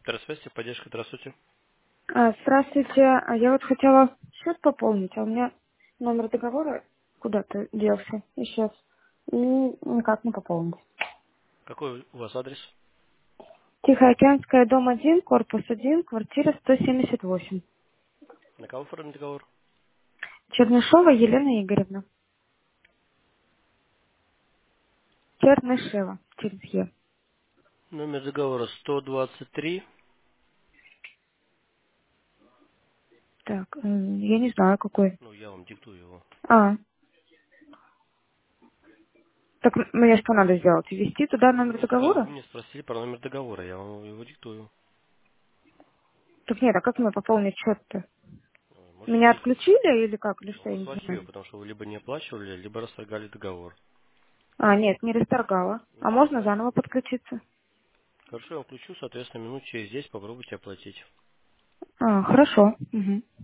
Здравствуйте, поддержка, здравствуйте. Здравствуйте. Я вот хотела счет пополнить, а у меня номер договора куда-то делся исчез. И никак не пополнить. Какой у вас адрес? Тихоокеанская, дом 1, корпус 1, квартира 178. На кого оформлен договор? Чернышева Елена Игоревна. Чернышева, через Е. Номер договора 123. Так, я не знаю, какой. Ну, я вам диктую его. А, так мне что надо сделать? Ввести туда номер Вы договора? меня спросили про номер договора, я вам его диктую. Так нет, а как мне пополнить счет-то? Можете Меня ввести. отключили или как? Или Ну, что, у я вас не в знаю. потому что вы либо не оплачивали, либо расторгали договор. Нет, не расторгала. Не А можно расторгали? заново подключиться? Хорошо, я вам включу, соответственно, минут через 10 попробуйте оплатить. Хорошо. Угу.